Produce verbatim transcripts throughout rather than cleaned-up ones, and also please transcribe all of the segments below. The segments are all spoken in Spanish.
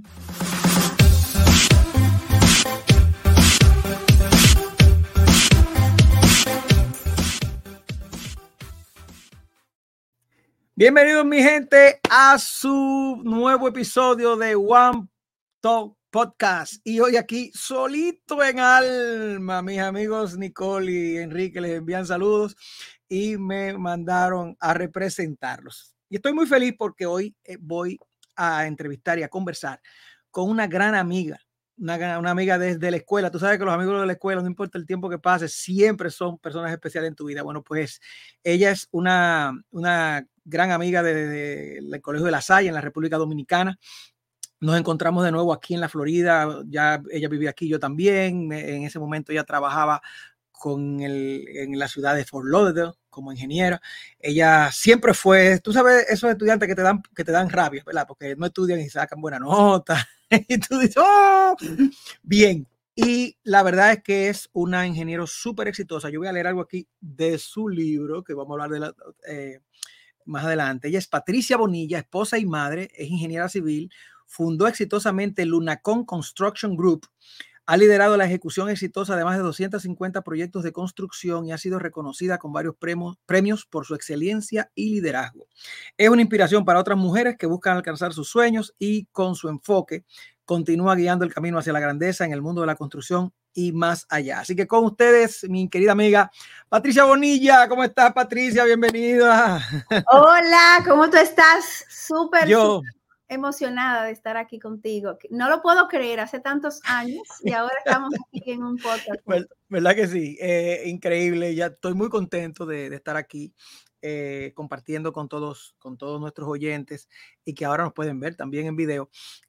Bienvenidos mi gente a su nuevo episodio de One Talk Podcast, y hoy aquí solito en alma. Mis amigos Nicole y Enrique les envían saludos y me mandaron a representarlos, y estoy muy feliz porque hoy voy a entrevistar y a conversar con una gran amiga, una, una amiga desde la escuela. Tú sabes que los amigos de la escuela, no importa el tiempo que pase, siempre son personas especiales en tu vida. Bueno, pues ella es una, una gran amiga del de, de, de Colegio de La Salle en la República Dominicana. Nos encontramos de nuevo aquí en la Florida. Ya ella vivía aquí, yo también. En ese momento ella trabajaba con el, en la ciudad de Fort Lauderdale como ingeniera. Ella siempre fue, tú sabes, esos estudiantes que te dan, que te dan rabia, ¿verdad? Porque no estudian y sacan buena nota. Y tú dices, ¡oh! Bien. Y la verdad es que es una ingeniera súper exitosa. Yo voy a leer algo aquí de su libro, que vamos a hablar de la, eh, más adelante. Ella es Patricia Bonilla, esposa y madre, es ingeniera civil, fundó exitosamente Lunacon Construction Group, ha liderado la ejecución exitosa de más de doscientos cincuenta proyectos de construcción y ha sido reconocida con varios premios, premios por su excelencia y liderazgo. Es una inspiración para otras mujeres que buscan alcanzar sus sueños y con su enfoque continúa guiando el camino hacia la grandeza en el mundo de la construcción y más allá. Así que con ustedes, mi querida amiga Patricia Bonilla. ¿Cómo estás, Patricia? Bienvenida. Hola, ¿cómo tú estás? Súper, Yo... súper emocionada de estar aquí contigo. No lo puedo creer, hace tantos años y ahora estamos aquí en un podcast. ¿Verdad que sí? Eh, increíble. Ya estoy muy contento de, de estar aquí eh, compartiendo con todos, con todos nuestros oyentes, y que ahora nos pueden ver también en video.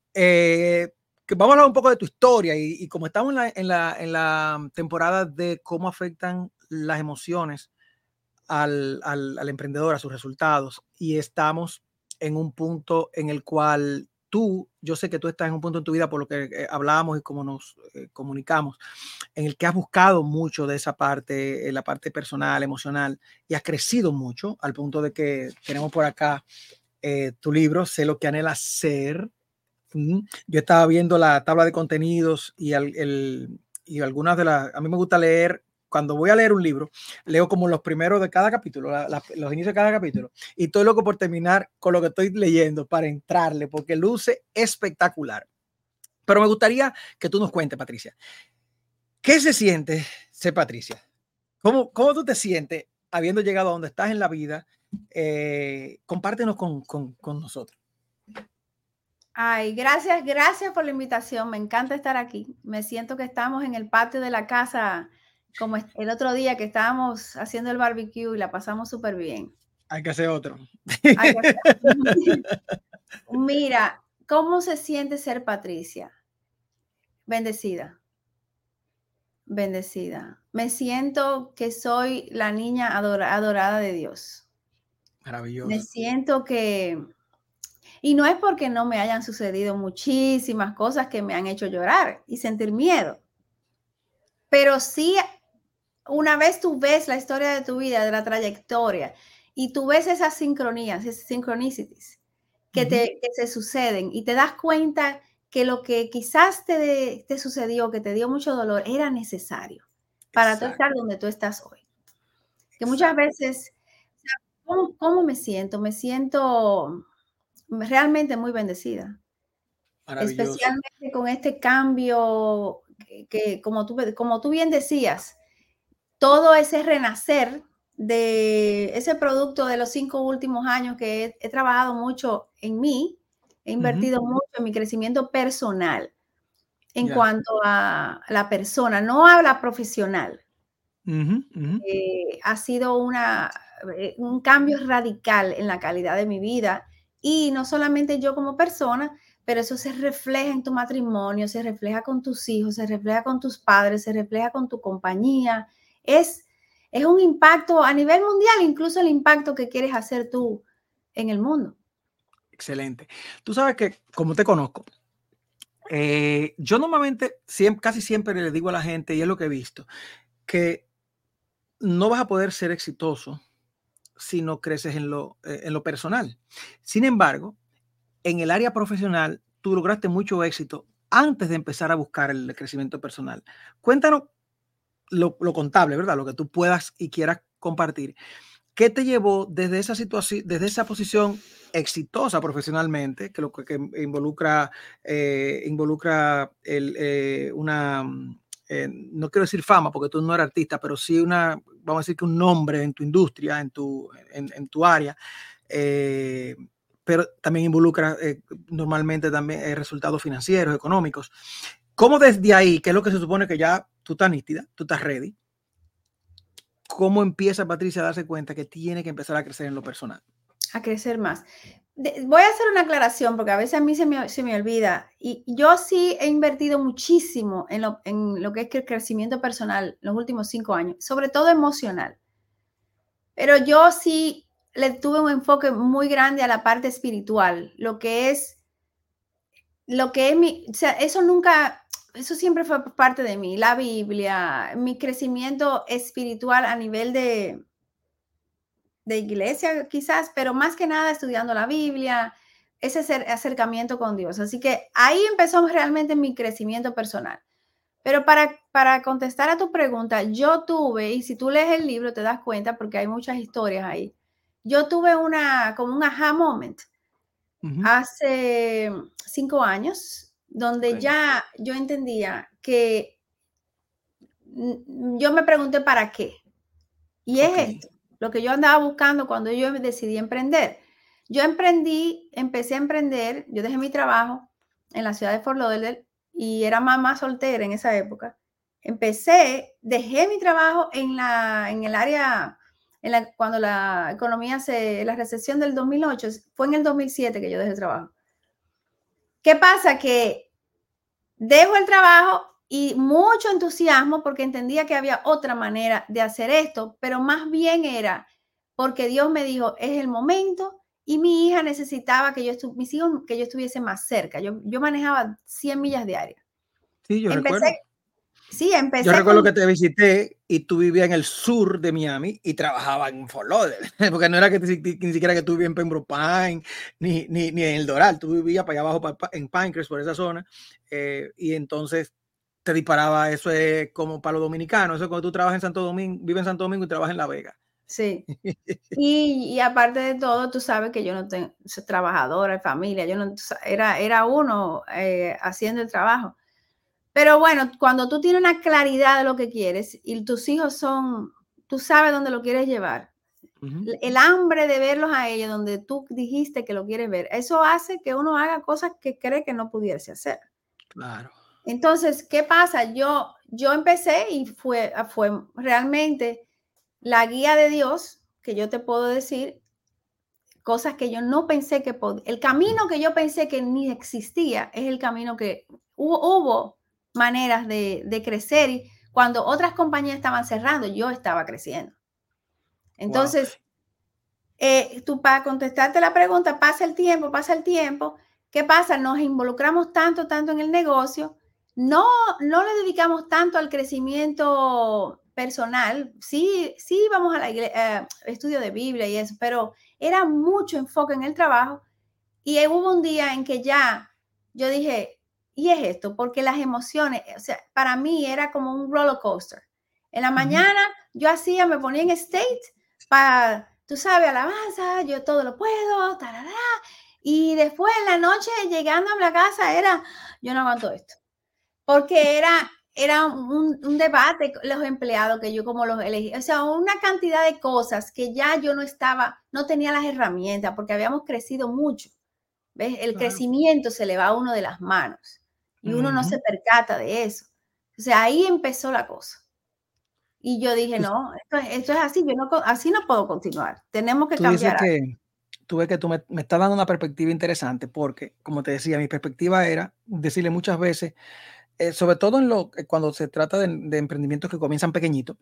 Eh, que vamos a hablar un poco de tu historia y, y como estamos en la, en, la, en la temporada de cómo afectan las emociones al, al, al emprendedor, a sus resultados, y estamos en un punto en el cual tú, yo sé que tú estás en un punto en tu vida, por lo que eh, hablábamos y cómo nos eh, comunicamos, en el que has buscado mucho de esa parte, eh, la parte personal, emocional, y has crecido mucho al punto de que tenemos por acá eh, tu libro, Sé lo que anhelas ser. Mm. Yo estaba viendo la tabla de contenidos y, el, el, y algunas de las, a mí me gusta leer. Cuando voy a leer un libro, leo como los primeros de cada capítulo, la, la, los inicios de cada capítulo, y estoy loco por terminar con lo que estoy leyendo para entrarle, porque luce espectacular. Pero me gustaría que tú nos cuentes, Patricia, ¿qué se siente ser Patricia? ¿Cómo, cómo tú te sientes habiendo llegado a donde estás en la vida? Eh, compártenos con, con, con nosotros. Ay, gracias, gracias por la invitación. Me encanta estar aquí. Me siento que estamos en el patio de la casa, como el otro día que estábamos haciendo el barbecue y la pasamos súper bien. Hay que hacer otro. Hay que hacer... Mira, ¿cómo se siente ser Patricia? Bendecida. Bendecida. Me siento que soy la niña adora, adorada de Dios. Maravilloso. Me siento que... Y no es porque no me hayan sucedido muchísimas cosas que me han hecho llorar y sentir miedo. Pero sí, una vez tú ves la historia de tu vida, de la trayectoria, y tú ves esas sincronías, esas synchronicities que, uh-huh. te, que se suceden, y te das cuenta que lo que quizás te, te sucedió, que te dio mucho dolor, era necesario para tú estar donde tú estás hoy. Que Exacto. Muchas veces, ¿cómo, ¿cómo me siento? Me siento... realmente muy bendecida, especialmente con este cambio que, que como, tú, como tú bien decías, todo ese renacer de ese producto de los cinco últimos años que he, he trabajado mucho en mí, he invertido uh-huh. mucho en mi crecimiento personal en yeah. cuanto a la persona, no a la profesional. Uh-huh. Uh-huh. Eh, ha sido una, un cambio radical en la calidad de mi vida. Y no solamente yo como persona, pero eso se refleja en tu matrimonio, se refleja con tus hijos, se refleja con tus padres, se refleja con tu compañía. Es, es un impacto a nivel mundial, incluso el impacto que quieres hacer tú en el mundo. Excelente. Tú sabes que, como te conozco, eh, yo normalmente, siempre, casi siempre le digo a la gente, y es lo que he visto, que no vas a poder ser exitoso si no creces en lo, eh, en lo personal. Sin embargo, en el área profesional tú lograste mucho éxito antes de empezar a buscar el crecimiento personal. Cuéntanos lo, lo contable, ¿verdad? Lo que tú puedas y quieras compartir. ¿Qué te llevó desde esa situación, desde esa posición exitosa profesionalmente, que lo que, que involucra, eh, involucra el, eh, una, eh, no quiero decir fama, porque tú no eres artista, pero sí una, vamos a decir que un nombre en tu industria, en tu, en, en tu área, eh, pero también involucra eh, normalmente también eh, resultados financieros, económicos. ¿Cómo desde ahí, que es lo que se supone que ya tú estás nítida, tú estás ready? ¿Cómo empieza Patricia a darse cuenta que tiene que empezar a crecer en lo personal? A crecer más. De, voy a hacer una aclaración porque a veces a mí se me, se me olvida. Y yo sí he invertido muchísimo en lo, en lo que es el crecimiento personal los últimos cinco años, sobre todo emocional. Pero yo sí le tuve un enfoque muy grande a la parte espiritual, lo que es, lo que es mi, o sea, eso nunca, eso siempre fue parte de mí, la Biblia, mi crecimiento espiritual a nivel de, de iglesia quizás, pero más que nada estudiando la Biblia, ese acercamiento con Dios. Así que ahí empezó realmente mi crecimiento personal. Pero para, para contestar a tu pregunta, yo tuve, y si tú lees el libro te das cuenta porque hay muchas historias ahí, yo tuve una, como un aha moment uh-huh. hace cinco años, donde okay. ya yo entendía que yo me pregunté para qué. Y okay. es esto, lo que yo andaba buscando cuando yo decidí emprender. Yo emprendí, empecé a emprender, yo dejé mi trabajo en la ciudad de Fort Lauderdale y era mamá soltera en esa época. Empecé, dejé mi trabajo en, la, en el área, en la, cuando la economía se, la recesión del dos mil ocho, fue en el dos mil siete que yo dejé el trabajo. ¿Qué pasa? Que dejo el trabajo y mucho entusiasmo porque entendía que había otra manera de hacer esto, pero más bien era porque Dios me dijo, es el momento y mi hija necesitaba que yo, estu mis hijos, que yo estuviese más cerca. Yo, yo manejaba cien millas diarias. Sí, yo empecé, recuerdo. Sí, empecé. Yo recuerdo con... que te visité y tú vivías en el sur de Miami y trabajabas en Fort Lauderdale, porque no era que te, ni siquiera que tú vivías en Pembroke Pines ni, ni, ni en el Doral, tú vivías para allá abajo pa, en Pinecrest, por esa zona, eh, y entonces te disparaba, eso es como para los dominicanos, eso es cuando tú trabajas en Santo Domingo, vives en Santo Domingo y trabajas en La Vega. Sí, y, y aparte de todo, tú sabes que yo no tengo, soy trabajadora, familia, yo no, era, era uno eh, haciendo el trabajo. Pero bueno, cuando tú tienes una claridad de lo que quieres y tus hijos son, tú sabes dónde lo quieres llevar, uh-huh. el hambre de verlos a ellos, donde tú dijiste que lo quieres ver, eso hace que uno haga cosas que cree que no pudiese hacer. Claro. Entonces, ¿qué pasa? Yo, yo empecé y fue, fue realmente la guía de Dios, que yo te puedo decir, cosas que yo no pensé que podía, el camino que yo pensé que ni existía, es el camino que hubo, hubo maneras de, de crecer y cuando otras compañías estaban cerrando, yo estaba creciendo. Entonces, wow. eh, tú para contestarte la pregunta, pasa el tiempo, pasa el tiempo, ¿qué pasa? Nos involucramos tanto, tanto en el negocio, no, no le dedicamos tanto al crecimiento personal, sí, sí vamos a la iglesia, eh, estudio de Biblia y eso, pero era mucho enfoque en el trabajo y hubo un día en que ya yo dije, ¿y es esto? Porque las emociones, o sea, para mí era como un roller coaster. En la mañana uh-huh. yo hacía, me ponía en state para, tú sabes, alabanza, yo todo lo puedo, tarará, y después en la noche llegando a la casa era, yo no aguanto esto. Porque era, era un, un debate, los empleados que yo como los elegí, o sea, una cantidad de cosas que ya yo no estaba, no tenía las herramientas porque habíamos crecido mucho. ¿Ves? El claro. crecimiento se le va a uno de las manos y uno uh-huh. no se percata de eso. O sea, ahí empezó la cosa. Y yo dije, no, esto, esto es así, yo no, así no puedo continuar. Tenemos que tú cambiar. Dices que, tú ves que tú me, me estás dando una perspectiva interesante porque, como te decía, mi perspectiva era decirle muchas veces, eh, sobre todo en lo, cuando se trata de, de emprendimientos que comienzan pequeñitos,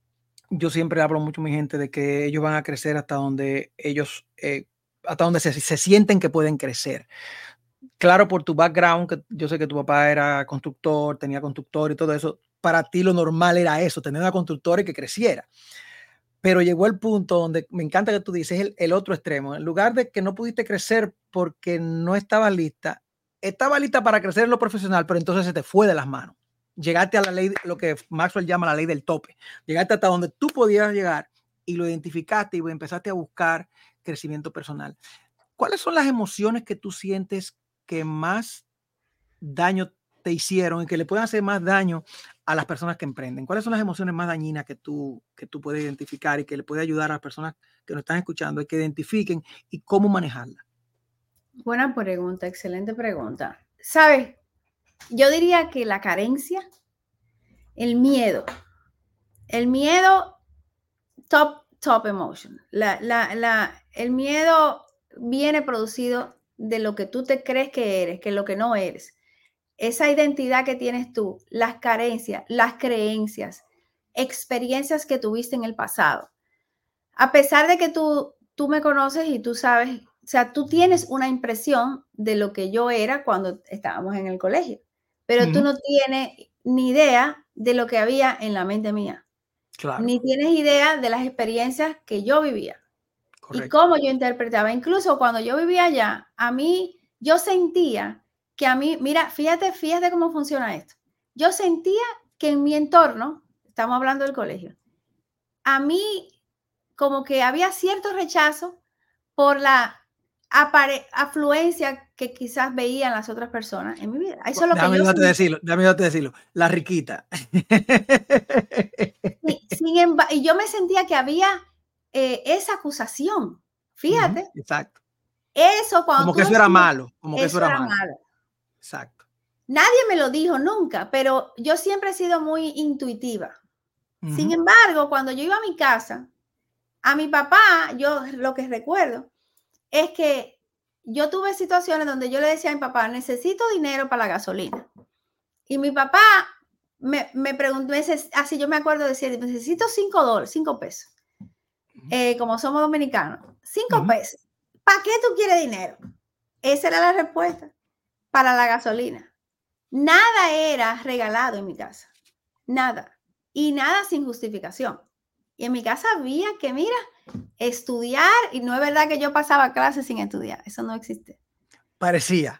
yo siempre hablo mucho a mi gente de que ellos van a crecer hasta donde ellos, eh, hasta donde se, se sienten que pueden crecer. Claro, por tu background, que yo sé que tu papá era constructor, tenía constructor y todo eso, para ti lo normal era eso, tener una constructora y que creciera. Pero llegó el punto donde me encanta que tú dices el, el otro extremo. En lugar de que no pudiste crecer porque no estabas lista, estaba lista para crecer en lo profesional, pero entonces se te fue de las manos. Llegaste a la ley, lo que Maxwell llama la ley del tope. Llegaste hasta donde tú podías llegar y lo identificaste y empezaste a buscar crecimiento personal. ¿Cuáles son las emociones que tú sientes que más daño te hicieron y que le pueden hacer más daño a las personas que emprenden? ¿Cuáles son las emociones más dañinas que tú, que tú puedes identificar y que le puede ayudar a las personas que nos están escuchando y que identifiquen y cómo manejarlas? Buena pregunta, excelente pregunta. ¿Sabes? Yo diría que la carencia, el miedo, el miedo, top, top emotion. La, la, la, el miedo viene producido de lo que tú te crees que eres, que lo que no eres. Esa identidad que tienes tú, las carencias, las creencias, experiencias que tuviste en el pasado. A pesar de que tú, tú me conoces y tú sabes, o sea, tú tienes una impresión de lo que yo era cuando estábamos en el colegio, pero uh-huh. tú no tienes ni idea de lo que había en la mente mía. Claro. Ni tienes idea de las experiencias que yo vivía. Correcto. Y cómo yo interpretaba. Incluso cuando yo vivía allá, a mí, yo sentía que a mí, mira, fíjate, fíjate cómo funciona esto. Yo sentía que en mi entorno, estamos hablando del colegio, a mí como que había cierto rechazo por la afluencia que quizás veían las otras personas en mi vida. Eso es lo déjame que yo decirlo, déjame decirlo, la riquita. Sí, sin embargo, y yo me sentía que había eh, esa acusación. Fíjate. Uh-huh, exacto. Eso cuando como que eso era malo, como que eso, eso era, era malo. malo. Exacto. Nadie me lo dijo nunca, pero yo siempre he sido muy intuitiva. Uh-huh. Sin embargo, cuando yo iba a mi casa, a mi papá, yo lo que recuerdo es que yo tuve situaciones donde yo le decía a mi papá, necesito dinero para la gasolina. Y mi papá me, me preguntó, así yo me acuerdo de decir, necesito cinco dólares, cinco pesos. Eh, como somos dominicanos, cinco uh-huh. pesos. ¿Para qué tú quieres dinero? Esa era la respuesta. Para la gasolina. Nada era regalado en mi casa. Nada. Y nada sin justificación. Y en mi casa había que, mira, estudiar. Y no es verdad que yo pasaba clases sin estudiar. Eso no existe. Parecía.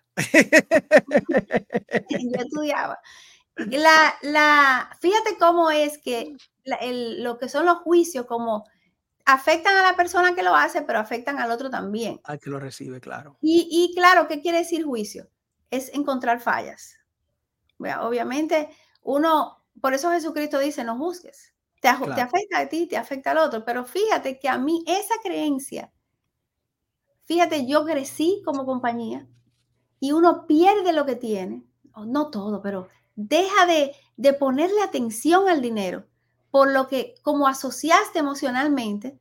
Yo estudiaba. La, la, fíjate cómo es que la, el, lo que son los juicios, como afectan a la persona que lo hace, pero afectan al otro también. Al que lo recibe, claro. Y, y claro, ¿qué quiere decir juicio? Es encontrar fallas. Bueno, obviamente, uno, por eso Jesucristo dice, no juzgues. Te, claro. te afecta a ti, te afecta al otro. Pero fíjate que a mí esa creencia, fíjate, yo crecí como compañía y uno pierde lo que tiene, no todo, pero deja de, de ponerle atención al dinero por lo que como asociaste emocionalmente.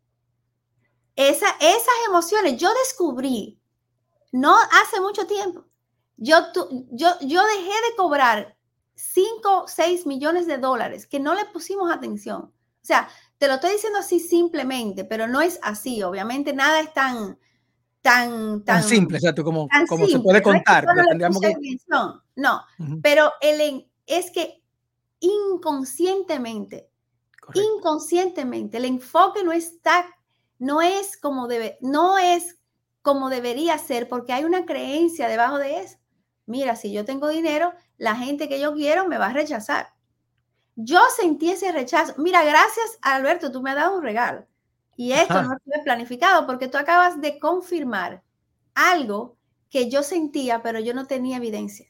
Esa, esas emociones, yo descubrí, no hace mucho tiempo, yo, tu, yo, yo dejé de cobrar cinco, seis millones de dólares que no le pusimos atención. O sea, te lo estoy diciendo así simplemente, pero no es así. Obviamente nada es tan, tan, tan, tan simple, exacto, como, tan como simple. se puede contar. No, es que tendríamos que... no, no. Uh-huh. Pero el, es que inconscientemente, Correcto. inconscientemente, el enfoque no está, no es como debe, no es como debería ser, porque hay una creencia debajo de eso. Mira, si yo tengo dinero, la gente que yo quiero me va a rechazar. Yo sentí ese rechazo. Mira, gracias, Alberto, tú me has dado un regalo. Y esto Ajá. no estuve planificado porque tú acabas de confirmar algo que yo sentía, pero yo no tenía evidencia.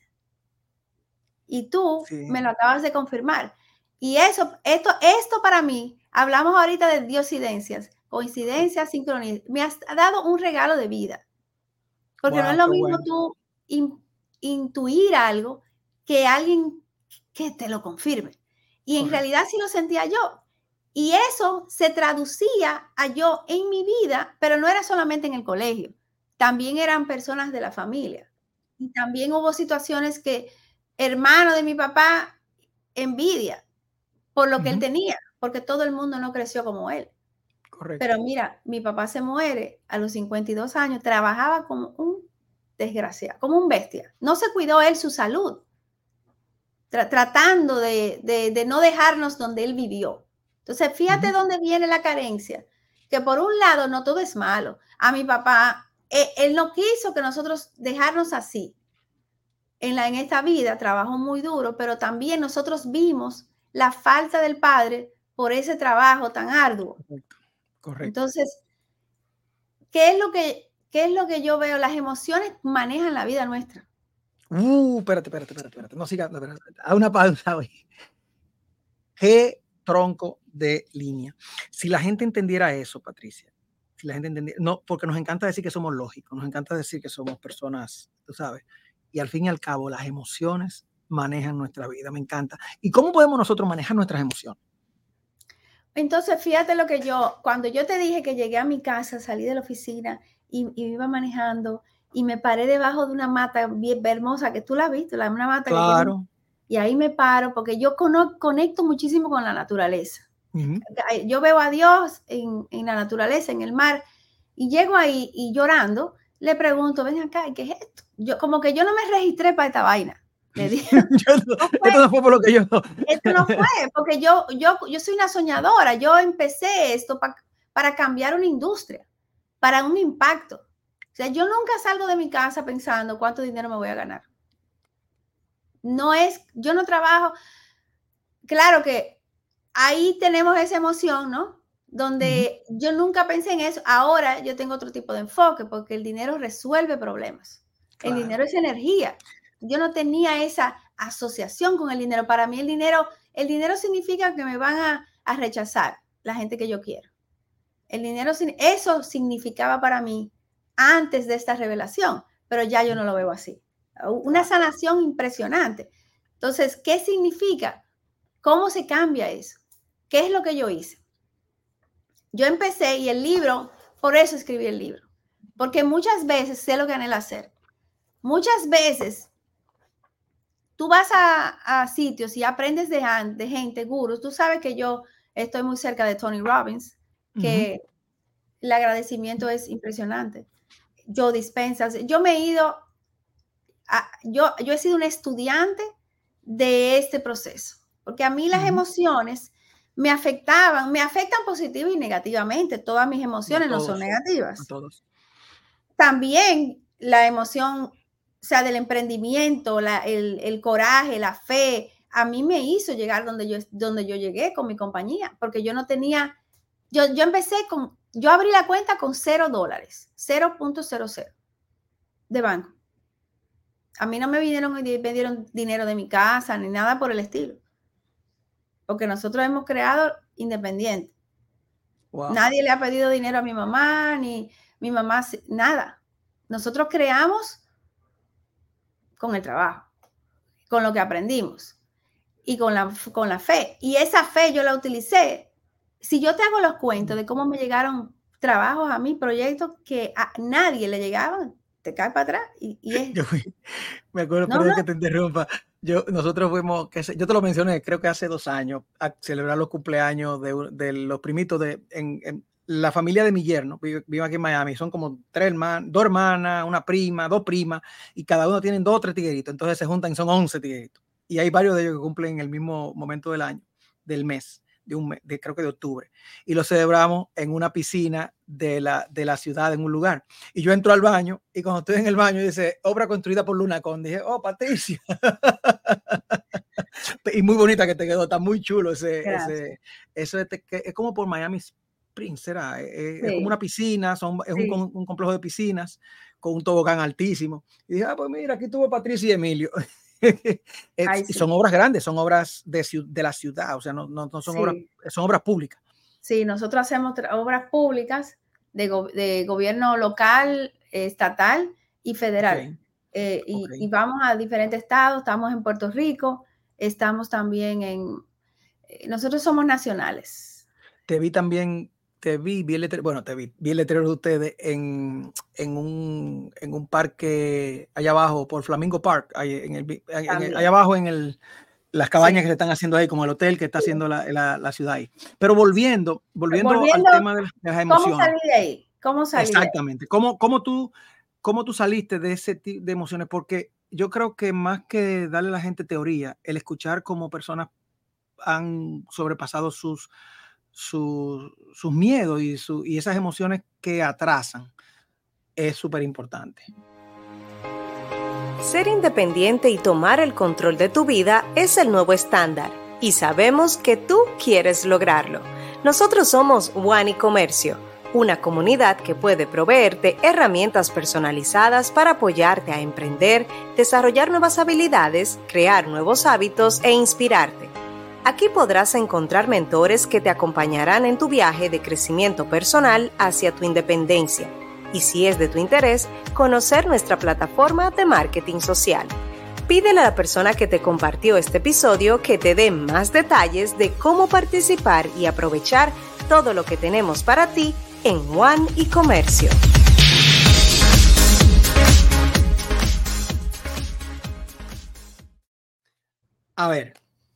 Y tú sí. me lo acabas de confirmar. Y eso, esto, esto para mí, hablamos ahorita de diosidencias, coincidencias, sincronías. Me has dado un regalo de vida. Porque wow, no es lo mismo bueno. tú in, intuir algo que alguien que te lo confirme. Y en Correcto. realidad sí lo sentía yo. Y eso se traducía a yo en mi vida, pero no era solamente en el colegio. También eran personas de la familia. Y también hubo situaciones que hermano de mi papá envidia por lo uh-huh. que él tenía, porque todo el mundo no creció como él. Correcto. Pero mira, mi papá se muere a los cincuenta y dos años, trabajaba como un desgraciado, como un bestia. No se cuidó él su salud, tra- tratando de, de, de no dejarnos donde él vivió. Entonces, fíjate uh-huh. dónde viene la carencia, que por un lado no todo es malo. A mi papá, él, él no quiso que nosotros dejarnos así. en, la, en esta vida, trabajó muy duro, pero también nosotros vimos la falta del padre por ese trabajo tan arduo. Correcto, correcto. Entonces, ¿qué es lo que, qué es lo que yo veo? Las emociones manejan la vida nuestra. Uh, espérate, espérate, espérate, espérate. No sigas, no, espérate. Haz una pausa hoy. Qué tronco de línea. Si la gente entendiera eso, Patricia, si la gente entendiera, no, porque nos encanta decir que somos lógicos, nos encanta decir que somos personas, tú sabes, y al fin y al cabo las emociones manejan nuestra vida, me encanta. ¿Y cómo podemos nosotros manejar nuestras emociones? Entonces, fíjate lo que yo, cuando yo te dije que llegué a mi casa, salí de la oficina y, y iba manejando y me paré debajo de una mata bien hermosa, que tú la has visto, la, una mata claro. que tiene, y ahí me paro porque yo cono, conecto muchísimo con la naturaleza. Uh-huh. Yo veo a Dios en, en la naturaleza, en el mar, y llego ahí y llorando, le pregunto, ven acá, ¿qué es esto? Yo, como que yo no me registré para esta vaina. Le dije, yo no, no fue, esto no fue por lo que yo... esto no fue, porque yo, yo, yo soy una soñadora, yo empecé esto pa, para cambiar una industria, para un impacto. O sea, yo nunca salgo de mi casa pensando cuánto dinero me voy a ganar. No es, yo no trabajo, claro que ahí tenemos esa emoción, ¿no? Donde uh-huh. yo nunca pensé en eso. Ahora yo tengo otro tipo de enfoque porque el dinero resuelve problemas. Claro. El dinero es energía. Yo no tenía esa asociación con el dinero. Para mí el dinero, el dinero significa que me van a, a rechazar la gente que yo quiero. El dinero, eso significaba para mí antes de esta revelación, pero ya yo no lo veo así. Una sanación impresionante. Entonces, ¿qué significa? ¿Cómo se cambia eso? ¿Qué es lo que yo hice? Yo empecé y el libro, por eso escribí el libro, porque muchas veces sé lo que anhelo hacer. Muchas veces tú vas a, a sitios y aprendes de, de gente, gurús. Tú sabes que yo estoy muy cerca de Tony Robbins, que uh-huh. el agradecimiento es impresionante. Yo Dispenza, yo me he ido, a, yo, yo he sido un estudiante de este proceso, porque a mí las uh-huh. emociones me afectaban, me afectan positiva y negativamente. Todas mis emociones todos, no son negativas. Todos. También la emoción, o sea, del emprendimiento, la, el, el coraje, la fe, a mí me hizo llegar donde yo, donde yo llegué con mi compañía, porque yo no tenía, yo, yo empecé con, yo abrí la cuenta con cero dólares, cero punto cero cero de banco. A mí no me vinieron y me dieron dinero de mi casa ni nada por el estilo. Porque nosotros hemos creado independiente. Wow. Nadie le ha pedido dinero a mi mamá, ni mi mamá, nada. Nosotros creamos con el trabajo, con lo que aprendimos y con la, con la fe. Y esa fe yo la utilicé. Si yo te hago los cuentos de cómo me llegaron trabajos a mí, proyectos que a nadie le llegaban, te cae para atrás. Y, y es... Yo me acuerdo, no, perdón no. que te interrumpa. Yo, nosotros fuimos, que yo te lo mencioné, creo que hace dos años, a celebrar los cumpleaños de, de los primitos de en, en la familia de mi yerno. Vivo, vivo aquí en Miami. Son como tres hermanas, dos hermanas, una prima, dos primas, y cada uno tienen dos o tres tigueritos. Entonces se juntan y son once tigueritos. Y hay varios de ellos que cumplen en el mismo momento del año, del mes. De un mes, de, creo que de octubre, y lo celebramos en una piscina de la, de la ciudad, en un lugar. Y yo entro al baño, y cuando estoy en el baño, dice, obra construida por Lunacon. Dije, oh, Patricia. Y muy bonita que te quedó, está muy chulo ese, ese, eso es, es como por Miami Springs, será, es, sí. es como una piscina, son, es sí. un, un complejo de piscinas, con un tobogán altísimo. Y dije, ah, pues mira, aquí tuvo Patricia y Emilio. Ay, sí. Son obras grandes, son obras de, de la ciudad, o sea, no, no, no son, sí. obras, son obras públicas. Sí, nosotros hacemos obras públicas de, go de gobierno local, estatal y federal. Okay. Eh, y, okay. y vamos a diferentes estados, estamos en Puerto Rico, estamos también en... Eh, nosotros somos nacionales. Te vi también... Te vi, vi el letrero, bueno, te vi, vi el letrero de ustedes en, en, un, en un parque allá abajo, por Flamingo Park, ahí, en el, en el, allá abajo en el, las cabañas sí. que se están haciendo ahí, como el hotel que está haciendo la, la, la ciudad ahí. Pero volviendo, volviendo, volviendo al tema de las, de las emociones. ¿Cómo salí de ahí? ¿Cómo salí Exactamente. De ahí? ¿Cómo, cómo, tú, ¿Cómo tú saliste de ese tipo de emociones? Porque yo creo que más que darle a la gente teoría, el escuchar cómo personas han sobrepasado sus... Su, sus miedos y, su, y esas emociones que atrasan es súper importante. Ser independiente y tomar el control de tu vida es el nuevo estándar y sabemos que tú quieres lograrlo. Nosotros somos One eComercio, una comunidad que puede proveerte herramientas personalizadas para apoyarte a emprender, desarrollar nuevas habilidades, crear nuevos hábitos e inspirarte. Aquí podrás encontrar mentores que te acompañarán en tu viaje de crecimiento personal hacia tu independencia. Y si es de tu interés, conocer nuestra plataforma de marketing social. Pídele a la persona que te compartió este episodio que te dé más detalles de cómo participar y aprovechar todo lo que tenemos para ti en One eComercio. A ver.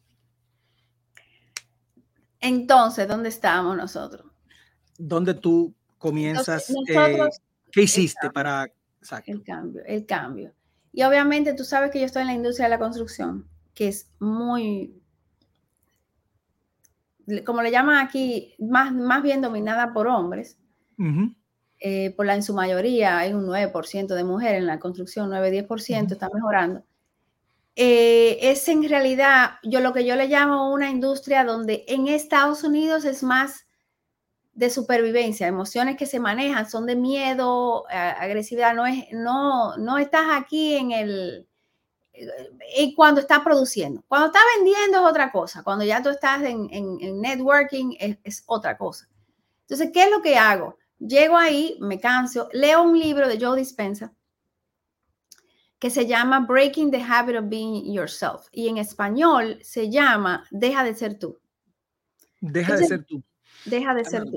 Entonces, ¿dónde estábamos nosotros? ¿Dónde tú comienzas? Entonces, nosotros, eh, ¿Qué hiciste el para...? Exacto. El cambio, el cambio. Y obviamente tú sabes que yo estoy en la industria de la construcción, que es muy, como le llaman aquí, más, más bien dominada por hombres. Uh-huh. Eh, por la, en su mayoría hay un nueve por ciento de mujeres en la construcción, nueve a diez por ciento, uh-huh. Está mejorando. Eh, es en realidad yo lo que yo le llamo una industria donde en Estados Unidos es más de supervivencia, emociones que se manejan son de miedo, agresividad, no es, no, no estás aquí en el, y cuando estás produciendo, cuando estás vendiendo es otra cosa, cuando ya tú estás en, en, en networking es, es otra cosa. Entonces, ¿qué es lo que hago? Llego ahí, me canso, leo un libro de Joe Dispenza que se llama Breaking the Habit of Being Yourself y en español se llama Deja de ser tú. Deja Entonces, de ser tú. Deja de ser tú.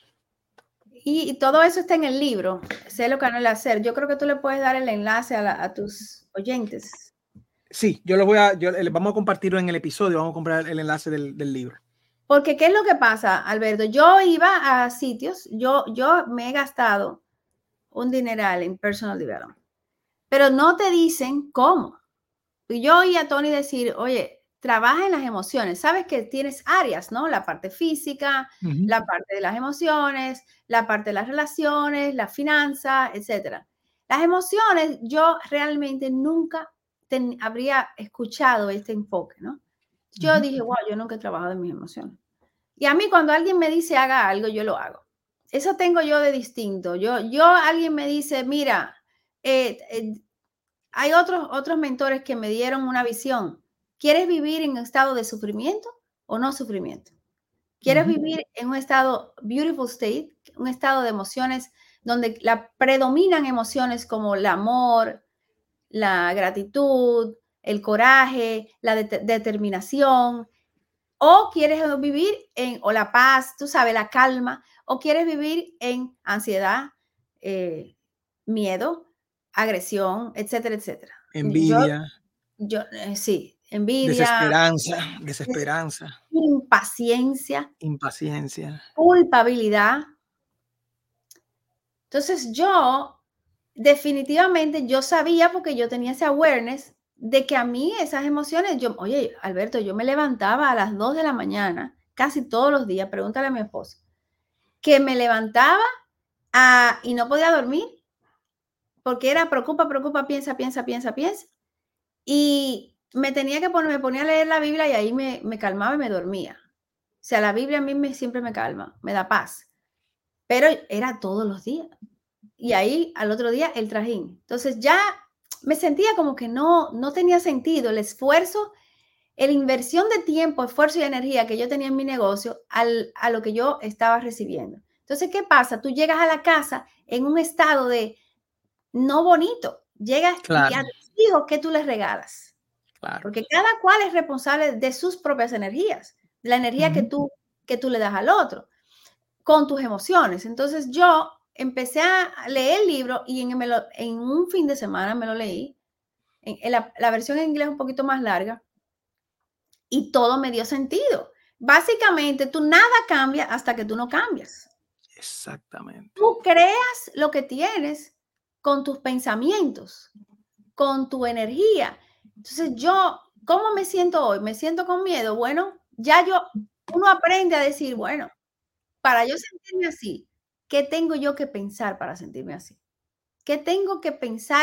Y, y todo eso está en el libro, Sé lo que no le hacer. Yo creo que tú le puedes dar el enlace a, la, a tus oyentes. Sí, yo lo voy a, yo, vamos a compartirlo en el episodio, vamos a comprar el enlace del, del libro. Porque, ¿qué es lo que pasa, Alberto? Yo iba a sitios, yo, yo me he gastado un dineral en personal development, pero no te dicen cómo. Yo oí a Tony decir, oye, trabaja en las emociones. Sabes que tienes áreas, ¿no? La parte física, uh-huh. La parte de las emociones, la parte de las relaciones, la finanza, etcétera. Las emociones, yo realmente nunca ten, habría escuchado este enfoque, ¿no? Yo uh-huh. dije, wow, yo nunca he trabajado en mis emociones. Y a mí cuando alguien me dice haga algo, yo lo hago. Eso tengo yo de distinto. Yo, yo alguien me dice, mira, eh, eh, hay otros, otros mentores que me dieron una visión. ¿Quieres vivir en un estado de sufrimiento o no sufrimiento? ¿Quieres uh-huh. vivir en un estado beautiful state, un estado de emociones donde la, predominan emociones como el amor, la gratitud, el coraje, la de- determinación? ¿O quieres vivir en o la paz, tú sabes, la calma? ¿O quieres vivir en ansiedad, eh, miedo, agresión, etcétera, etcétera? Envidia. Yo, yo eh, sí, envidia. Desesperanza, desesperanza. Impaciencia. Impaciencia. Culpabilidad. Entonces yo, definitivamente, yo sabía porque yo tenía ese awareness de que a mí esas emociones, yo, oye, Alberto, yo me levantaba a las dos de la mañana, casi todos los días, pregúntale a mi esposo, que me levantaba a, y no podía dormir, porque era preocupa, preocupa, piensa, piensa, piensa, piensa. Y me tenía que poner, me ponía a leer la Biblia y ahí me, me calmaba y me dormía. O sea, la Biblia a mí me, siempre me calma, me da paz. Pero era todos los días. Y ahí al otro día el trajín. Entonces ya me sentía como que no, no tenía sentido el esfuerzo, la inversión de tiempo, esfuerzo y energía que yo tenía en mi negocio al, a lo que yo estaba recibiendo. Entonces, ¿qué pasa? Tú llegas a la casa en un estado de no bonito. Llegas claro. Y a tus hijos, ¿qué tú les regalas? Claro. Porque cada cual es responsable de sus propias energías, de la energía uh-huh. que, tú, que tú le das al otro, con tus emociones. Entonces yo empecé a leer el libro y en, me lo, en un fin de semana me lo leí, en, en la, la versión en inglés un poquito más larga, y todo me dio sentido. Básicamente, tú nada cambia hasta que tú no cambias. Exactamente. Tú creas lo que tienes con tus pensamientos, con tu energía. Entonces yo, ¿cómo me siento hoy? ¿Me siento con miedo? Bueno, ya yo, uno aprende a decir, bueno, para yo sentirme así, ¿qué tengo yo que pensar para sentirme así? ¿Qué tengo que pensar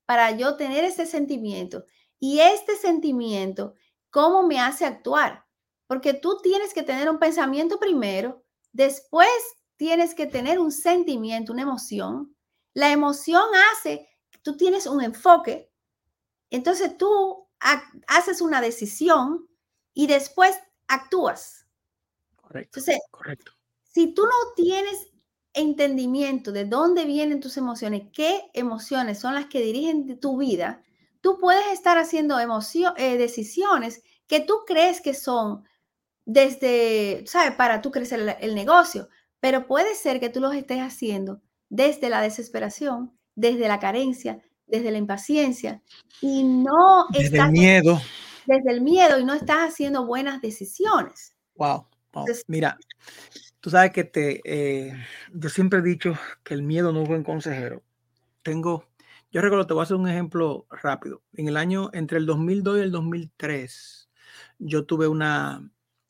para yo tener ese sentimiento. Y este sentimiento, ¿cómo me hace actuar? Porque tú tienes que tener un pensamiento primero, después tienes que tener un sentimiento, una emoción. La emoción hace, tú tienes un enfoque, entonces tú haces una decisión y después actúas. Correcto, Entonces, correcto. Si tú no tienes entendimiento de dónde vienen tus emociones, qué emociones son las que dirigen tu vida, tú puedes estar haciendo emoción, eh, decisiones que tú crees que son desde, ¿sabes? Para tú crecer el, el negocio, pero puede ser que tú los estés haciendo desde la desesperación, desde la carencia, desde la impaciencia y no Desde estás el miedo. desde el miedo y no estás haciendo buenas decisiones. Wow. wow. Entonces, Mira, tú sabes que te, eh, yo siempre he dicho que el miedo no es buen consejero. Tengo, yo recuerdo, te voy a hacer un ejemplo rápido. En el año, entre el dos mil dos y el dos mil tres, yo tuve una,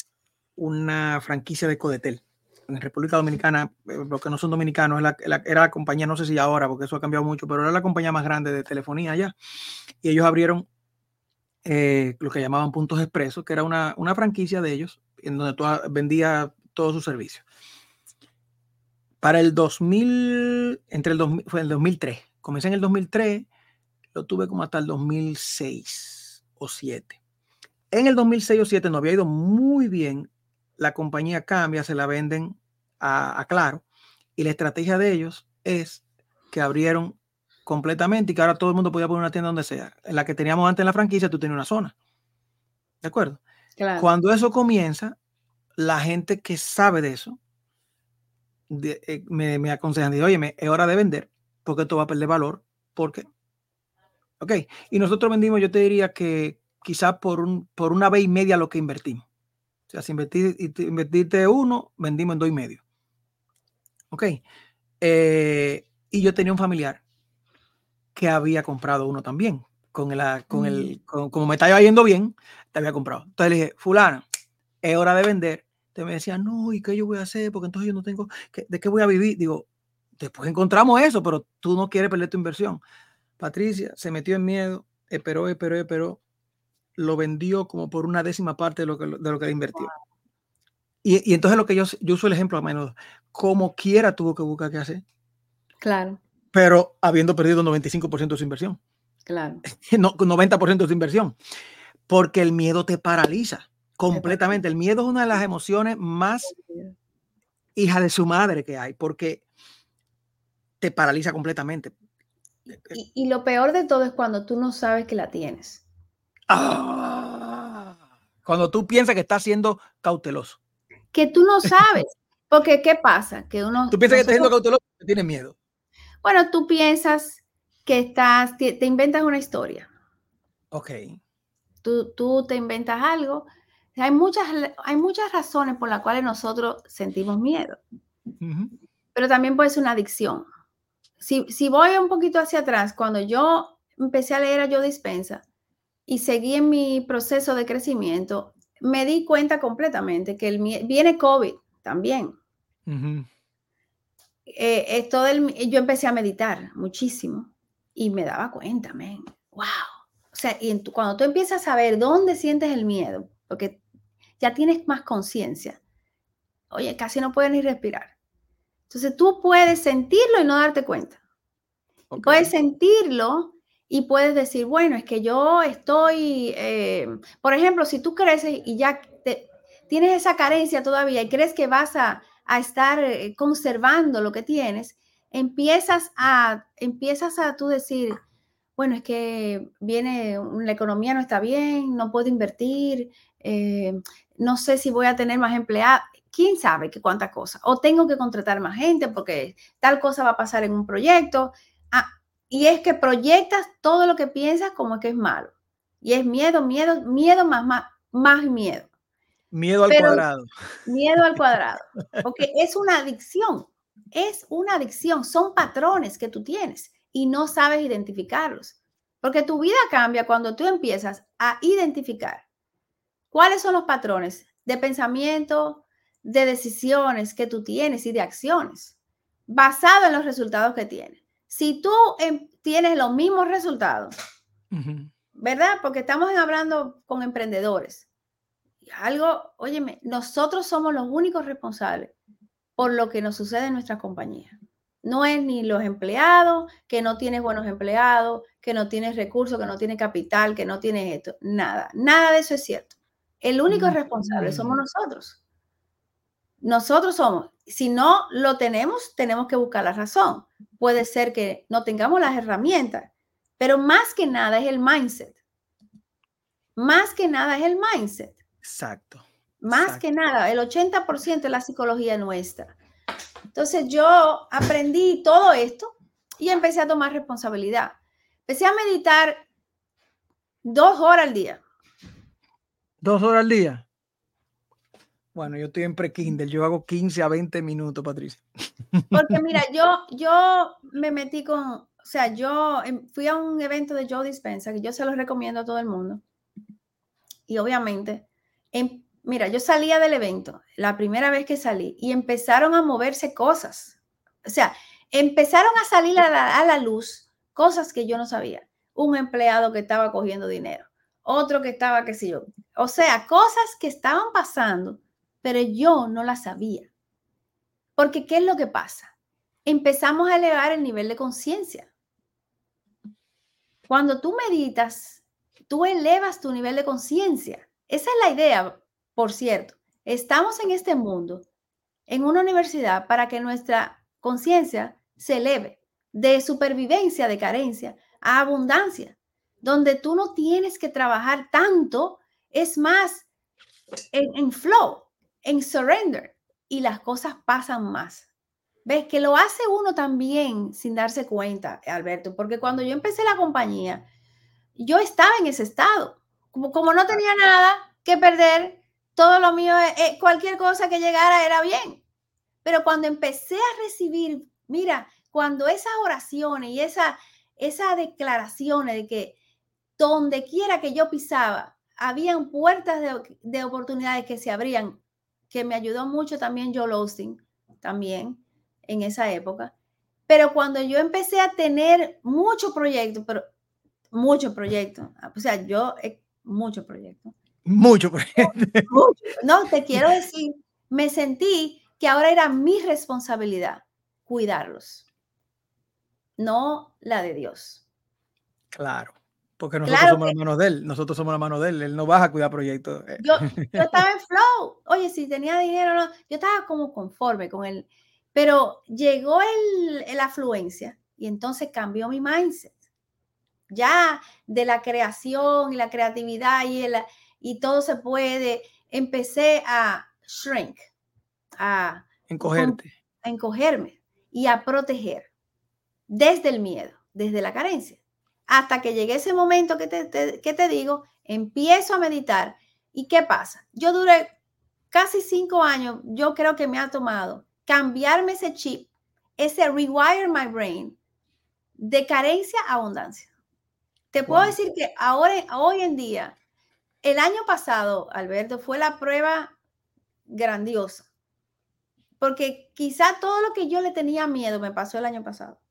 una franquicia de Codetel. En República Dominicana, los que no son dominicanos, la, la, era la compañía, no sé si ahora, porque eso ha cambiado mucho, pero era la compañía más grande de telefonía allá. Y ellos abrieron eh, lo que llamaban Puntos Expresos, que era una, una franquicia de ellos, en donde tú vendías todos sus servicios. Para el dos mil, entre el dos mil, fue el dos mil tres. Comencé en el dos mil tres, lo tuve como hasta el dos mil seis o dos mil siete. En el dos mil seis o dos mil siete no había ido muy bien. La compañía cambia, se la venden a, a Claro. Y la estrategia de ellos es que abrieron completamente y que ahora todo el mundo podía poner una tienda donde sea. En la que teníamos antes en la franquicia, tú tenías una zona. ¿De acuerdo? claro. Cuando eso comienza, la gente que sabe de eso de, eh, me, me aconsejan, digo, oye, es hora de vender porque esto va a perder valor. Porque, ok, y nosotros vendimos, yo te diría que quizás por, un, por una vez y media lo que invertimos. O sea, si invertir, invertirte uno, vendimos en dos y medio. Ok. Eh, y yo tenía un familiar que había comprado uno también. Con el, con el, con, como me estaba yendo bien, te había comprado. Entonces le dije, fulana, es hora de vender. Te me decía, no, ¿y qué yo voy a hacer? Porque entonces yo no tengo, ¿de qué voy a vivir? Digo, después encontramos eso, pero tú no quieres perder tu inversión. Patricia se metió en miedo, esperó, esperó, esperó. Lo vendió como por una décima parte de lo que, de lo que le invirtió. Wow. Y, y entonces lo que yo, yo uso el ejemplo a menudo, como quiera tuvo que buscar qué hacer. Claro. Pero habiendo perdido noventa y cinco por ciento de su inversión. Claro. No, noventa por ciento de su inversión. Porque el miedo te paraliza completamente. El miedo es una de las emociones más hija de su madre que hay, porque te paraliza completamente. Y, y lo peor de todo es cuando tú no sabes que la tienes. Ah, cuando tú piensas que estás siendo cauteloso. Que tú no sabes. Porque, ¿qué pasa? Que uno... Tú piensas nosotros, que estás siendo cauteloso porque tienes miedo. Bueno, tú piensas que estás... Te, te inventas una historia. Ok. Tú, tú te inventas algo. Hay muchas, hay muchas razones por las cuales nosotros sentimos miedo. Uh-huh. Pero también puede ser una adicción. Si, si voy un poquito hacia atrás, cuando yo empecé a leer a Joe Dispenza y seguí en mi proceso de crecimiento, me di cuenta completamente que el, viene COVID también. Uh-huh. eh, es todo el, yo empecé a meditar muchísimo y me daba cuenta, man, wow. O sea, y en tu, cuando tú empiezas a ver dónde sientes el miedo, porque ya tienes más conciencia, oye, casi no puedes ni respirar. Entonces tú puedes sentirlo y no darte cuenta. Okay. Puedes sentirlo y puedes decir, bueno, es que yo estoy, eh, por ejemplo, si tú creces y ya te, tienes esa carencia todavía y crees que vas a, a estar conservando lo que tienes, empiezas a, empiezas a tú decir, bueno, es que viene, la economía no está bien, no puedo invertir, eh, no sé si voy a tener más empleados. ¿Quién sabe qué cuántas cosas? O tengo que contratar más gente porque tal cosa va a pasar en un proyecto. Ah, y es que proyectas todo lo que piensas como que es malo. Y es miedo, miedo, miedo más, más, más miedo. Miedo al Pero, cuadrado. Miedo al cuadrado. Porque es una adicción. Es una adicción. Son patrones que tú tienes y no sabes identificarlos. Porque tu vida cambia cuando tú empiezas a identificar cuáles son los patrones de pensamiento, de decisiones que tú tienes y de acciones, basado en los resultados que tienes. Si tú em, tienes los mismos resultados, uh-huh. ¿verdad? Porque estamos hablando con emprendedores. Algo, óyeme, nosotros somos los únicos responsables por lo que nos sucede en nuestra compañía. No es ni los empleados, que no tienes buenos empleados, que no tienes recursos, que no tienes capital, que no tienes esto. Nada, nada de eso es cierto. El único mm-hmm. responsable somos nosotros. Nosotros somos. Si no lo tenemos, tenemos que buscar la razón. Puede ser que no tengamos las herramientas, pero más que nada es el mindset. Más que nada es el mindset. Exacto. Más Exacto. que nada, el ochenta por ciento es la psicología nuestra. Entonces yo aprendí todo esto y empecé a tomar responsabilidad. Empecé a meditar dos horas al día. ¿Dos horas al día? Bueno, yo estoy en pre-Kindle, yo hago quince a veinte minutos, Patricia. Porque mira, yo, yo me metí con, o sea, yo fui a un evento de Joe Dispenza, que yo se los recomiendo a todo el mundo. Y obviamente, en, mira, yo salía del evento, la primera vez que salí, y empezaron a moverse cosas. O sea, empezaron a salir a la, a la luz cosas que yo no sabía. Un empleado que estaba cogiendo dinero, otro que estaba, qué sé yo. O sea, cosas que estaban pasando, pero yo no las sabía. Porque, ¿qué es lo que pasa? Empezamos a elevar el nivel de conciencia. Cuando tú meditas, tú elevas tu nivel de conciencia. Esa es la idea, por cierto. Estamos en este mundo, en una universidad, para que nuestra conciencia se eleve de supervivencia, de carencia, a abundancia, donde tú no tienes que trabajar tanto, es más, en, en flow, en surrender, y las cosas pasan más. ¿Ves? Que lo hace uno también sin darse cuenta, Alberto, porque cuando yo empecé la compañía, yo estaba en ese estado. Como, como no tenía nada que perder, todo lo mío, eh, cualquier cosa que llegara era bien. Pero cuando empecé a recibir, mira, cuando esas oraciones y esa, esas declaraciones de que donde quiera que yo pisaba, habían puertas de, de oportunidades que se abrían, que me ayudó mucho también Joel Osteen, también en esa época. Pero cuando yo empecé a tener muchos proyectos, pero muchos proyectos, o sea, yo, eh, muchos proyectos. Muchos proyectos. Mucho. No, te quiero decir, me sentí que ahora era mi responsabilidad cuidarlos, no la de Dios. Claro. Porque nosotros Claro somos que, la mano de él, nosotros somos la mano de él, él no va a cuidar proyectos. Yo, yo estaba en flow, oye, si tenía dinero, no, yo estaba como conforme con él, pero llegó el, la afluencia y entonces cambió mi mindset. Ya de la creación y la creatividad y, el, y todo se puede, empecé a shrink, a encogerte, a encogerme y a proteger desde el miedo, desde la carencia. Hasta que llegue ese momento que te, te, que te digo, empiezo a meditar. ¿Y qué pasa? Yo duré casi cinco años, yo creo que me ha tomado cambiarme ese chip, ese rewire my brain, de carencia a abundancia. Te puedo wow. decir que ahora, hoy en día, el año pasado, Alberto, fue la prueba grandiosa. Porque quizá todo lo que yo le tenía miedo me pasó el año pasado.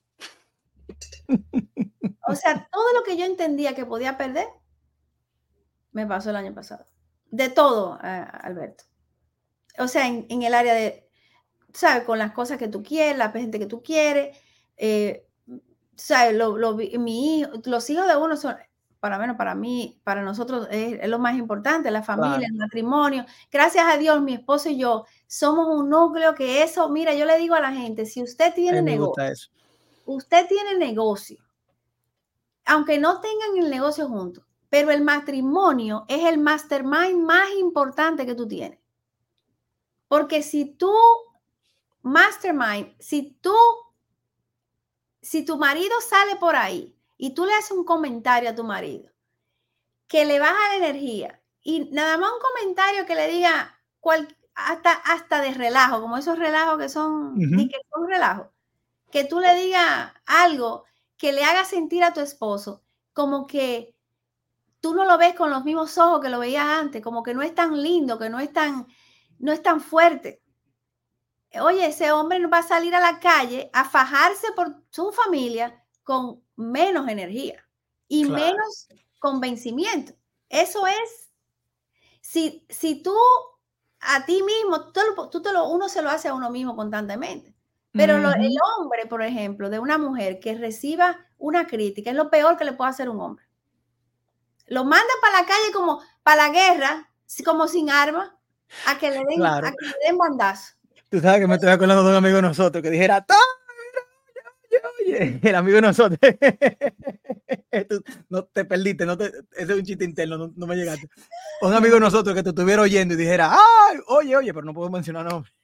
O sea, todo lo que yo entendía que podía perder, me pasó el año pasado. De todo, uh, Alberto. O sea, en, en el área de, ¿sabes? Con las cosas que tú quieres, la gente que tú quieres. Eh, ¿Sabes? Lo, lo, mi, los hijos de uno son, para menos para mí, para nosotros es, es lo más importante, la familia, claro. El matrimonio. Gracias a Dios, mi esposo y yo somos un núcleo que eso, mira, yo le digo a la gente, si usted tiene negocio, eso. usted tiene negocio, aunque no tengan el negocio juntos, pero el matrimonio es el mastermind más importante que tú tienes. Porque si tú, mastermind, si tú, si tu marido sale por ahí y tú le haces un comentario a tu marido que le baja la energía y nada más un comentario que le diga cual, hasta, hasta de relajo, como esos relajos que son, uh-huh. ni que son relajos, que tú le digas algo que le haga sentir a tu esposo como que tú no lo ves con los mismos ojos que lo veías antes, como que no es tan lindo, que no es tan, no es tan fuerte. oye, ese hombre no va a salir a la calle a fajarse por su familia con menos energía y Claro. menos convencimiento. Eso es, si, si tú a ti mismo, tú, tú te lo, uno se lo hace a uno mismo constantemente. Pero lo, el hombre, por ejemplo, de una mujer que reciba una crítica, es lo peor que le puede hacer un hombre. Lo manda para la calle como para la guerra, como sin armas, a que le den, Claro. a que le den bandazo. Tú sabes que me estoy acordando de un amigo de nosotros que dijera, oye, el amigo de nosotros. Tú, no te perdiste, no te, ese es un chiste interno, no, no me llegaste. Un amigo de nosotros que te estuviera oyendo y dijera, ay, oye, oye, pero no puedo mencionar nombres.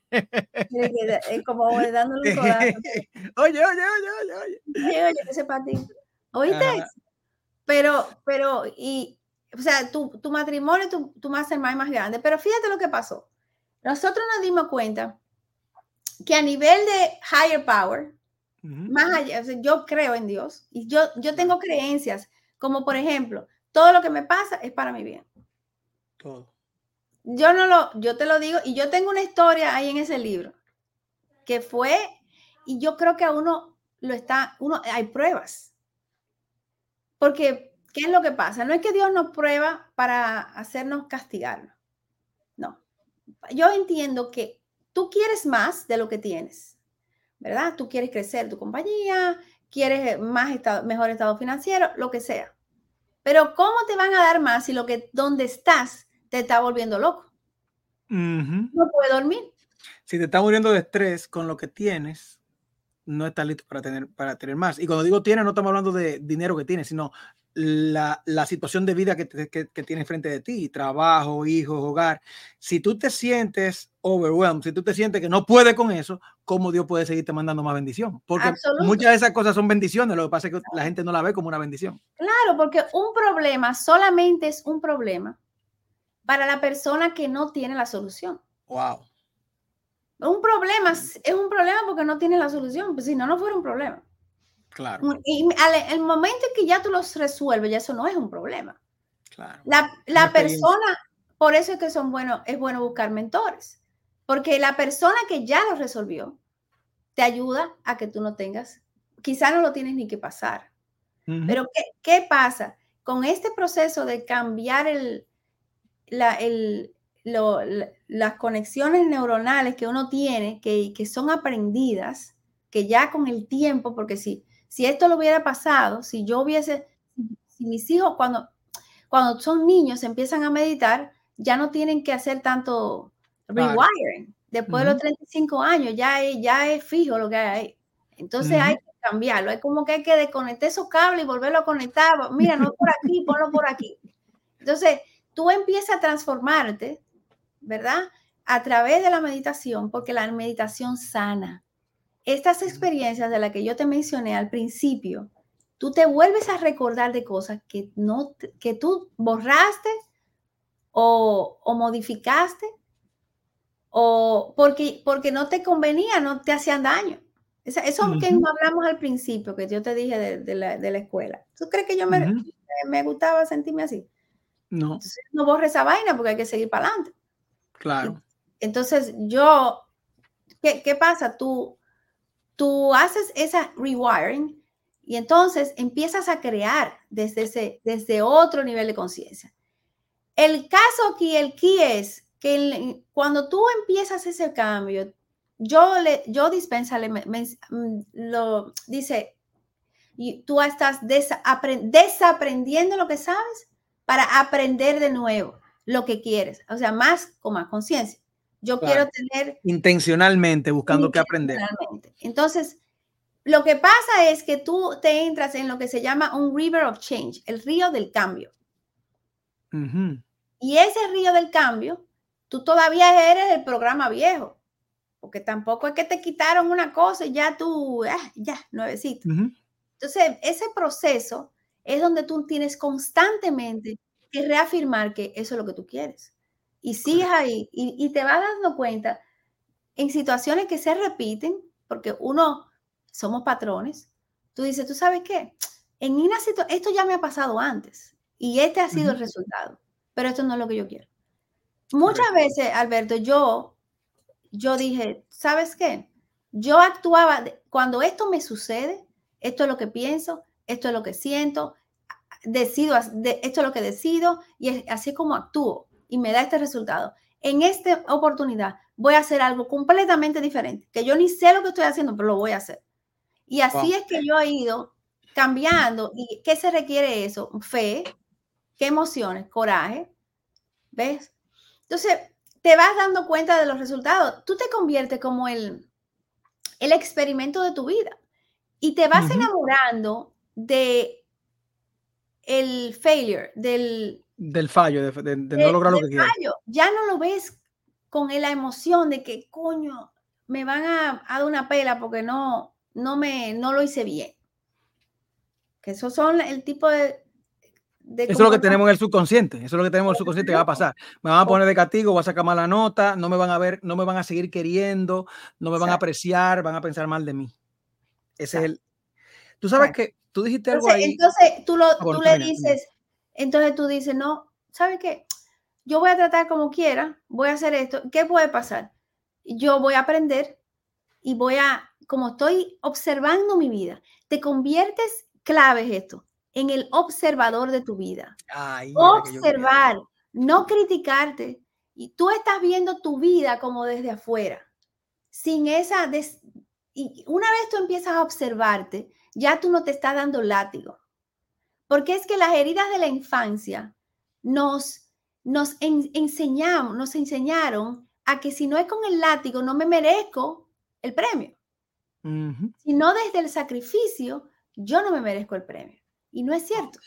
Es como dándole un codazo. Oye, oye, oye, oye, oye. Oye, oye, ese patín. ¿Oíste? Ajá. Pero, pero, y, o sea, tu, tu matrimonio, tu, tu mastermind más grande, pero fíjate lo que pasó. Nosotros nos dimos cuenta que a nivel de higher power, uh-huh. más allá, o sea, yo creo en Dios y yo, yo tengo uh-huh. creencias como, por ejemplo, todo lo que me pasa es para mi bien. Todo. Yo no lo, yo te lo digo y yo tengo una historia ahí en ese libro que fue, y yo creo que a uno lo está, uno, hay pruebas. Porque, ¿qué es lo que pasa? No es que Dios nos prueba para hacernos castigarnos. No. Yo entiendo que tú quieres más de lo que tienes, ¿verdad? Tú quieres crecer tu compañía, quieres más estado, mejor estado financiero, lo que sea. Pero ¿cómo te van a dar más si lo que donde estás te está volviendo loco? Uh-huh. No puedes dormir. Si te está muriendo de estrés con lo que tienes, no estás listo para tener, para tener más. Y cuando digo tienes, no estamos hablando de dinero que tienes, sino la, la situación de vida que, que, que tienes frente de ti, trabajo, hijos, hogar. Si tú te sientes overwhelmed, si tú te sientes que no puedes con eso, ¿cómo Dios puede seguirte mandando más bendición? Porque muchas de esas cosas son bendiciones, lo que pasa es que la gente no la ve como una bendición. Claro, porque un problema solamente es un problema para la persona que no tiene la solución. Wow. Un problema es un problema porque no tiene la solución, pues si no, no fuera un problema. Claro. Y al el momento en que ya tú los resuelves, ya eso no es un problema. Claro. La, la persona, por eso es que son buenos, es bueno buscar mentores, porque la persona que ya lo resolvió te ayuda a que tú no tengas, quizá no lo tienes ni que pasar. Uh-huh. Pero ¿qué, ¿qué pasa? Con este proceso de cambiar el, la, el, Lo, la, las conexiones neuronales que uno tiene, que, que son aprendidas, que ya con el tiempo, porque si, si esto lo hubiera pasado, si yo hubiese, si mis hijos cuando, cuando son niños empiezan a meditar, ya no tienen que hacer tanto rewiring. Vale. Después uh-huh. de los treinta y cinco años ya es, ya es fijo lo que hay ahí. Entonces uh-huh. hay que cambiarlo. Es como que hay que desconectar esos cables y volverlo a conectar. Mira, no por aquí, ponlo por aquí. Entonces, tú empiezas a transformarte, ¿verdad? A través de la meditación, porque la meditación sana. Estas experiencias de las que yo te mencioné al principio, tú te vuelves a recordar de cosas que, no, que tú borraste o, o modificaste o porque, porque no te convenía, no te hacían daño. Eso, eso uh-huh. que hablamos al principio, que yo te dije de, de, la, de la escuela. ¿Tú crees que yo me, uh-huh. me gustaba sentirme así? No. Entonces, no borres esa vaina porque hay que seguir para adelante. Claro. Entonces, yo, ¿qué, qué pasa? Tú, tú haces esa rewiring y entonces empiezas a crear desde, ese, desde otro nivel de conciencia. El caso aquí, el key es que el, cuando tú empiezas ese cambio, yo, le, yo dispensa, le, me, me, lo dice, y tú estás desaprend, desaprendiendo lo que sabes para aprender de nuevo lo que quieres, o sea, más con más conciencia. Yo claro. quiero tener... Intencionalmente, buscando qué aprender. Entonces, lo que pasa es que tú te entras en lo que se llama un river of change, el río del cambio. Uh-huh. Y ese río del cambio, tú todavía eres el programa viejo, porque tampoco es que te quitaron una cosa y ya tú, ah, ya, nuevecito. Uh-huh. Entonces, ese proceso es donde tú tienes constantemente que reafirmar que eso es lo que tú quieres. Y sigues ahí y, y te vas dando cuenta en situaciones que se repiten, porque uno, somos patrones, tú dices, ¿tú sabes qué? En una situación, esto ya me ha pasado antes y este ha sido uh-huh. el resultado, pero esto no es lo que yo quiero. Muchas Correcto. veces, Alberto, yo yo dije, ¿sabes qué? Yo actuaba, de, cuando esto me sucede, esto es lo que pienso, esto es lo que siento, decido, de, esto es lo que decido y es así como actúo y me da este resultado. En esta oportunidad voy a hacer algo completamente diferente, que yo ni sé lo que estoy haciendo, pero lo voy a hacer. Y así wow. es que yo he ido cambiando. ¿Y qué se requiere eso? Fe, ¿qué emociones? Coraje, ¿ves? Entonces, te vas dando cuenta de los resultados. Tú te conviertes como el, el experimento de tu vida y te vas uh-huh. enamorando de el failure, del, del fallo, de, de, de, de no lograr lo que quieres. Ya no lo ves con la emoción de que, coño, me van a, a dar una pela porque no, no, me, no lo hice bien. Que esos son el tipo de... de eso es lo que tenemos en el subconsciente. Eso es lo que tenemos en el subconsciente que va a pasar. Me van a poner de castigo, voy a sacar mala nota, no me van a ver, no me van a seguir queriendo, no me van a apreciar, van a pensar mal de mí. Ese Exacto. es el... Tú sabes Exacto. que tú dijiste entonces, algo ahí. Entonces tú, lo, ah, bueno, tú tú le dices, entonces tú dices, no, ¿sabes qué? Yo voy a tratar como quiera, voy a hacer esto. ¿Qué puede pasar? Yo voy a aprender y voy a, como estoy observando mi vida, te conviertes, clave es esto, en el observador de tu vida. Ay, observar, no criticarte. Y tú estás viendo tu vida como desde afuera, sin esa... Des... Y una vez tú empiezas a observarte, ya tú no te estás dando látigo. Porque es que las heridas de la infancia nos, nos en, enseñamos, nos enseñaron a que si no es con el látigo, no me merezco el premio. Uh-huh. Si no desde el sacrificio, yo no me merezco el premio. Y no es cierto.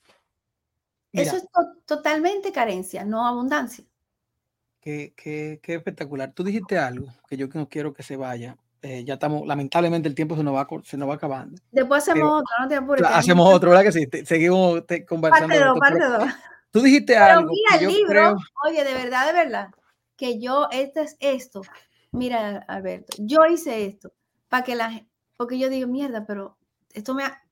Mira, eso es to- totalmente carencia, no abundancia. Qué, qué, qué espectacular. Tú dijiste algo que yo no quiero que se vaya. Eh, ya estamos, lamentablemente el tiempo se nos va, se nos va acabando. Después hacemos Pero, otro, no te apures. Hacemos otro, ¿verdad que sí? Te, seguimos te, conversando. Parte dos, parte dos. Tú dijiste Pero algo. mira que el yo libro, creo... oye, de verdad, de verdad, que yo, esto es esto. Mira, Alberto, yo hice esto para que la gente, porque yo digo, mierda, pero esto me ha,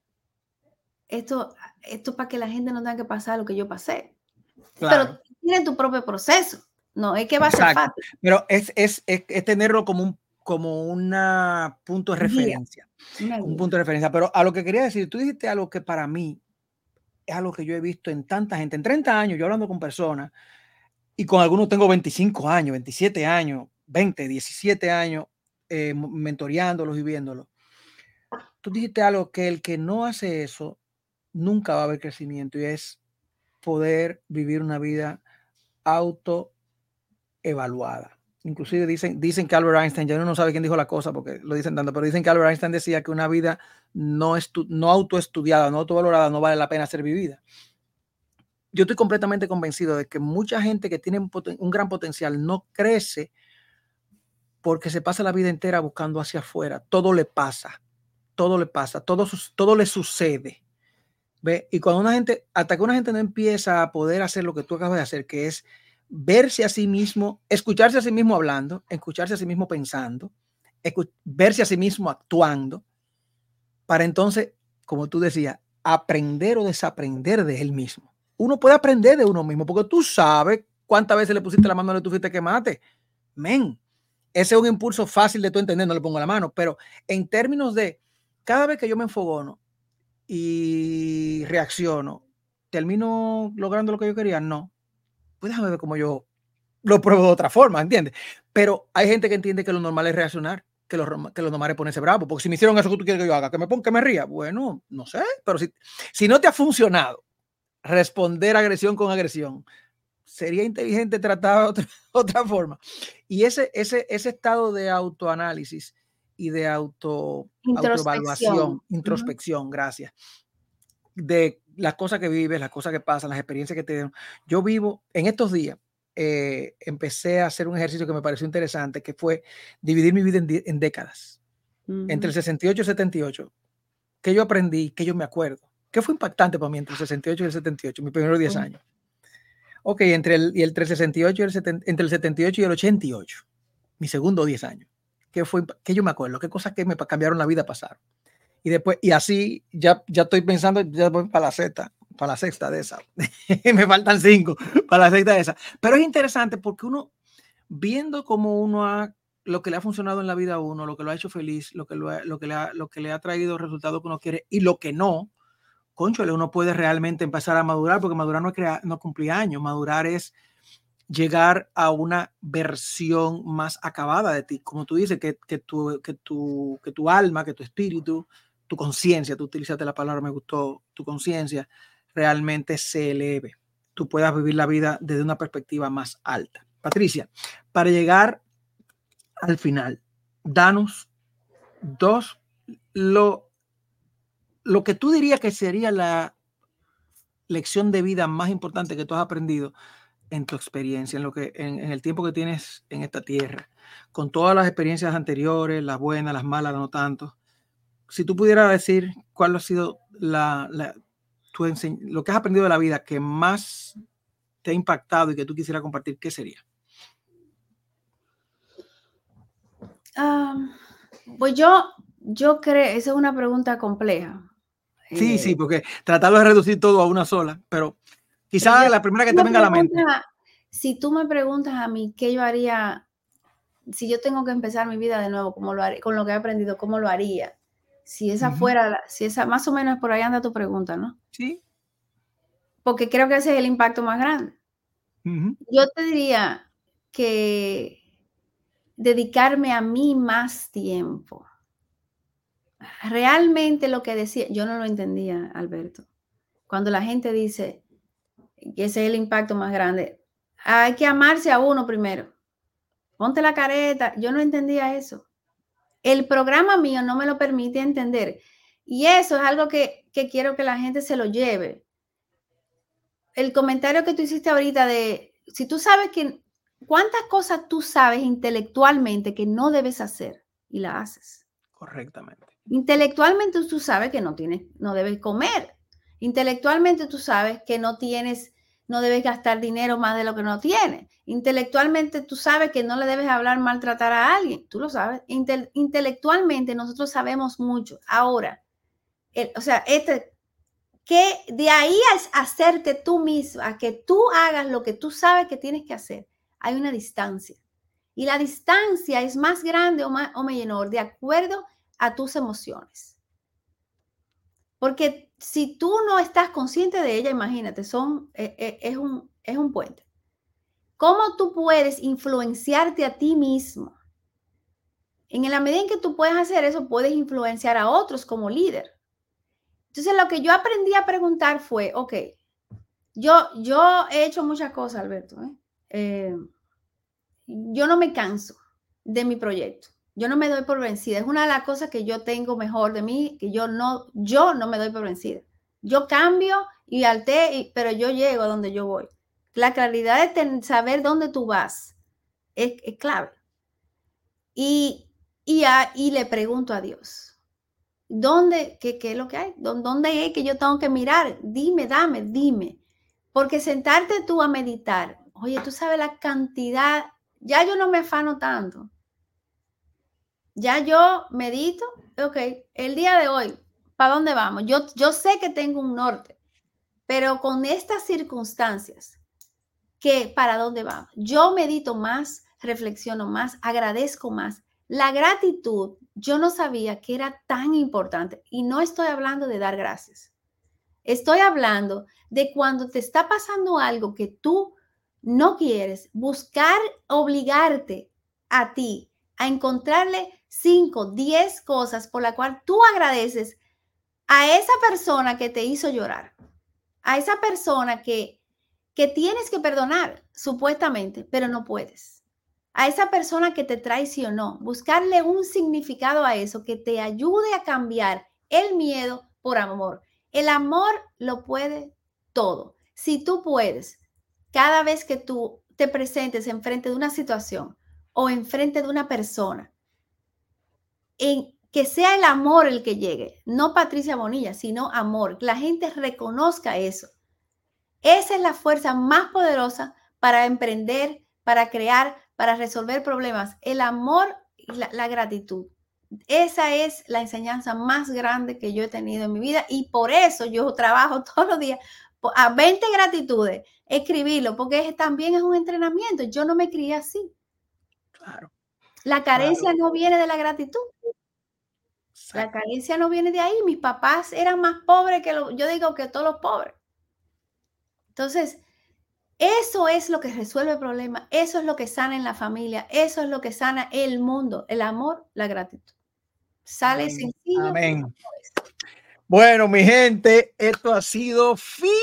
esto, esto para que la gente no tenga que pasar lo que yo pasé. Claro. Pero tiene tu propio proceso. No, es que va Exacto. a ser fácil. Pero es, es, es, es tenerlo como un como un punto de referencia. Un punto de referencia. Pero a lo que quería decir, tú dijiste algo que para mí es algo que yo he visto en tanta gente. En treinta años, yo hablando con personas, y con algunos tengo veinticinco años, veintisiete años, veinte, diecisiete años, eh, mentoreándolos y viéndolos. Tú dijiste algo que el que no hace eso, nunca va a haber crecimiento, y es poder vivir una vida autoevaluada. Inclusive dicen, dicen que Albert Einstein, ya uno no sabe quién dijo la cosa porque lo dicen tanto, pero dicen que Albert Einstein decía que una vida no, estu, no autoestudiada, no autovalorada, no vale la pena ser vivida. Yo estoy completamente convencido de que mucha gente que tiene un, un gran potencial no crece porque se pasa la vida entera buscando hacia afuera. Todo le pasa, todo le pasa, todo, todo le sucede. ¿Ve? Y cuando una gente, hasta que una gente no empieza a poder hacer lo que tú acabas de hacer, que es verse a sí mismo, escucharse a sí mismo hablando, escucharse a sí mismo pensando, verse a sí mismo actuando, para entonces, como tú decías, aprender o desaprender de él mismo. Uno puede aprender de uno mismo, porque tú sabes cuántas veces le pusiste la mano, le tuviste que mate. Men, ese es un impulso fácil de tú entender, no le pongo la mano, pero en términos de cada vez que yo me enfogono y reacciono, ¿termino logrando lo que yo quería? No. Pues déjame ver cómo yo lo pruebo de otra forma, ¿entiendes? Pero hay gente que entiende que lo normal es reaccionar, que lo, que lo normal es ponerse bravo, porque si me hicieron eso que tú quieres que yo haga, que me ponga, que me ría, bueno, no sé, pero si, si no te ha funcionado responder agresión con agresión, sería inteligente tratar de otra, otra forma. Y ese, ese, ese estado de autoanálisis y de auto, introspección. autoevaluación, introspección, uh-huh. gracias, de las cosas que vives, las cosas que pasan, las experiencias que te dieron. Yo vivo, en estos días, eh, empecé a hacer un ejercicio que me pareció interesante, que fue dividir mi vida en, en décadas. Uh-huh. Entre el sesenta y ocho y el setenta y ocho. ¿Qué yo aprendí? ¿Qué yo me acuerdo? ¿Qué fue impactante para mí entre el sesenta y ocho y el setenta y ocho? Mis primeros diez uh-huh. años. Ok, entre el, y entre el sesenta y ocho y el setenta, entre el setenta y ocho y el ochenta y ocho. Mi segundo diez años. ¿Qué fue? ¿Qué yo me acuerdo? ¿Qué cosas que me cambiaron la vida pasaron? Y después, y así ya, ya estoy pensando, ya voy para la sexta, para la sexta de esa. Me faltan cinco para la sexta de esa. Pero es interesante porque uno, viendo cómo uno ha, lo que le ha funcionado en la vida a uno, lo que lo ha hecho feliz, lo que, lo, ha, lo que, le, ha, lo que le ha traído resultados que uno quiere y lo que no, cónchale, uno puede realmente empezar a madurar, porque madurar no es crear, no cumplir años, madurar es llegar a una versión más acabada de ti, como tú dices, que, que, tu, que, tu, que tu alma, que tu espíritu, tu conciencia, tú utilizaste la palabra, me gustó, tu conciencia realmente se eleve, tú puedas vivir la vida desde una perspectiva más alta. Patricia, para llegar al final, danos dos, lo, lo que tú dirías que sería la lección de vida más importante que tú has aprendido en tu experiencia, en, lo que, en, en el tiempo que tienes en esta tierra, con todas las experiencias anteriores, las buenas, las malas, no tanto. Si tú pudieras decir cuál ha sido la, la, tu enseñ- lo que has aprendido de la vida que más te ha impactado y que tú quisieras compartir, ¿qué sería? Um, pues yo, yo creo, esa es una pregunta compleja. Sí, eh, sí, porque tratarlo de reducir todo a una sola, pero quizá la primera que te venga a la mente. Si tú me preguntas a mí qué yo haría, si yo tengo que empezar mi vida de nuevo, ¿cómo lo haré, con lo que he aprendido, cómo lo haría? Si esa uh-huh. fuera, si esa, más o menos por ahí anda tu pregunta, ¿no? Sí. Porque creo que ese es el impacto más grande. Uh-huh. Yo te diría que dedicarme a mí más tiempo. Realmente lo que decía, yo no lo entendía, Alberto. Cuando la gente dice que ese es el impacto más grande, hay que amarse a uno primero. Ponte la careta. Yo no entendía eso. El programa mío no me lo permite entender. Y eso es algo que, que quiero que la gente se lo lleve. El comentario que tú hiciste ahorita de, si tú sabes que, ¿cuántas cosas tú sabes intelectualmente que no debes hacer y la haces? Correctamente. Intelectualmente tú sabes que no tienes, no debes comer. Intelectualmente tú sabes que no tienes, no debes gastar dinero más de lo que no tienes. Intelectualmente tú sabes que no le debes hablar, maltratar a alguien. Tú lo sabes. Inte- intelectualmente nosotros sabemos mucho. Ahora, el, o sea, este, que de ahí a hacerte tú mismo, a que tú hagas lo que tú sabes que tienes que hacer, hay una distancia. Y la distancia es más grande o, más, o menor de acuerdo a tus emociones. Porque si tú no estás consciente de ella, imagínate, son, es, es, un, es un puente. ¿Cómo tú puedes influenciarte a ti mismo? En la medida en que tú puedes hacer eso, puedes influenciar a otros como líder. Entonces, lo que yo aprendí a preguntar fue, ok, yo, yo he hecho muchas cosas, Alberto. ¿eh? Eh, yo no me canso de mi proyecto. Yo no me doy por vencida. Es una de las cosas que yo tengo mejor de mí, que yo no, yo no me doy por vencida. Yo cambio y altero, pero yo llego a donde yo voy. La claridad de ten, saber dónde tú vas es, es clave. Y, y, a, y le pregunto a Dios, ¿dónde, qué, qué es lo que hay? ¿Dónde es que yo tengo que mirar? Dime, dame, dime. Porque sentarte tú a meditar, oye, tú sabes la cantidad, ya yo no me afano tanto. Ya yo medito, ok, el día de hoy, ¿para dónde vamos? Yo, yo sé que tengo un norte, pero con estas circunstancias, ¿qué, para dónde vamos? Yo medito más, reflexiono más, agradezco más. La gratitud, yo no sabía que era tan importante y no estoy hablando de dar gracias. Estoy hablando de cuando te está pasando algo que tú no quieres, buscar obligarte a ti a encontrarle cinco, diez cosas por las cuales tú agradeces a esa persona que te hizo llorar, a esa persona que, que tienes que perdonar, supuestamente, pero no puedes, a esa persona que te traicionó, buscarle un significado a eso que te ayude a cambiar el miedo por amor. El amor lo puede todo. Si tú puedes, cada vez que tú te presentes enfrente de una situación o enfrente de una persona, en que sea el amor el que llegue, no Patricia Bonilla, sino amor, que la gente reconozca eso. Esa es la fuerza más poderosa para emprender, para crear, para resolver problemas. El amor y la, la gratitud. Esa es la enseñanza más grande que yo he tenido en mi vida y por eso yo trabajo todos los días a veinte gratitudes, escribirlo, porque es, también es un entrenamiento. Yo no me crié así. Claro. La carencia Claro. no viene de la gratitud. Exacto. La carencia no viene de ahí. Mis papás eran más pobres que lo, yo digo que todos los pobres. Entonces, eso es lo que resuelve el problema. Eso es lo que sana en la familia. Eso es lo que sana el mundo. El amor, la gratitud. Sale Amén. sencillo. Amén. Bueno, mi gente, esto ha sido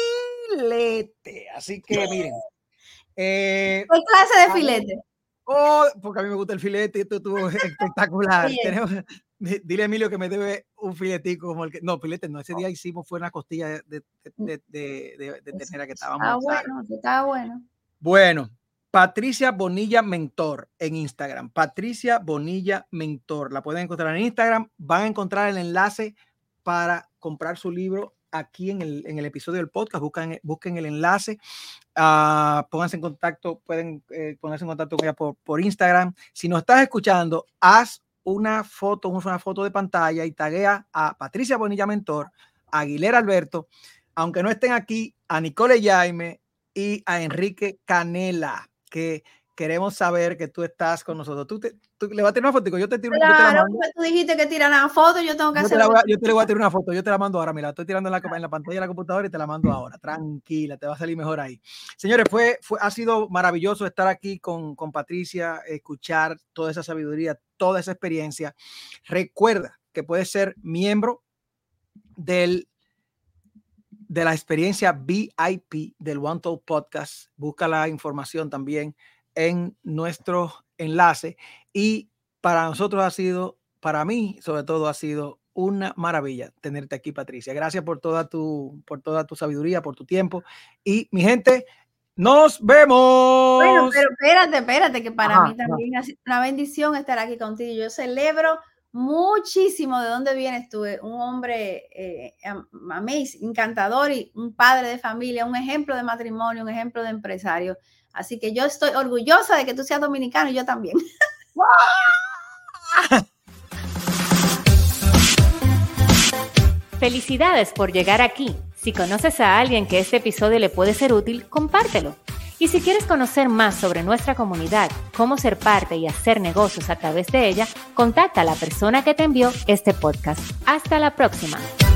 filete. Así que miren. Eh, ¿Qué clase de filete? Oh, porque a mí me gusta el filete y esto estuvo espectacular. Oye. Tenemos, dile a Emilio que me debe un filetico como el que. No, filete no. Ese día hicimos fue una costilla de, de, de, de, de, de ternera que estaba muy Ah, clara. bueno, estaba bueno. Bueno, Patricia Bonilla Mentor en Instagram. Patricia Bonilla Mentor. La pueden encontrar en Instagram. Van a encontrar el enlace para comprar su libro aquí en el, en el episodio del podcast. Buscan, busquen el enlace. Uh, pónganse en contacto, pueden eh, ponerse en contacto con ella por, por Instagram. Si nos estás escuchando, haz una foto, una foto de pantalla y taguea a Patricia Bonilla Mentor, a Aguilera Alberto, aunque no estén aquí, a Nicole Jaime y a Enrique Canela, que queremos saber que tú estás con nosotros. Tú, te, tú le vas a tirar una foto, yo te tiro claro, yo te la mando. Tú dijiste que tiran una foto, yo tengo que yo hacer. Te la voy a, yo te le voy a tirar una foto, yo te la mando ahora. Mira, estoy tirando en la, en la pantalla de la computadora y te la mando ahora. Tranquila, te va a salir mejor ahí. Señores, fue, fue, ha sido maravilloso estar aquí con, con Patricia, escuchar toda esa sabiduría, toda esa experiencia. Recuerda que puedes ser miembro del de la experiencia V I P del One Talk Podcast. Busca la información también en nuestro enlace. Y para nosotros ha sido, para mí sobre todo ha sido una maravilla tenerte aquí, Patricia. Gracias por toda tu, por toda tu sabiduría, por tu tiempo. Y mi gente, nos vemos. Bueno, pero espérate, espérate, que para Ajá, mí también ha sido una bendición estar aquí contigo. Yo celebro muchísimo de dónde vienes tú, un hombre eh, amazing, encantador y un padre de familia, un ejemplo de matrimonio, un ejemplo de empresario. Así que yo estoy orgullosa de que tú seas dominicano y yo también. Felicidades por llegar aquí. Si conoces a alguien que este episodio le puede ser útil, compártelo. Y si quieres conocer más sobre nuestra comunidad, cómo ser parte y hacer negocios a través de ella, contacta a la persona que te envió este podcast. Hasta la próxima.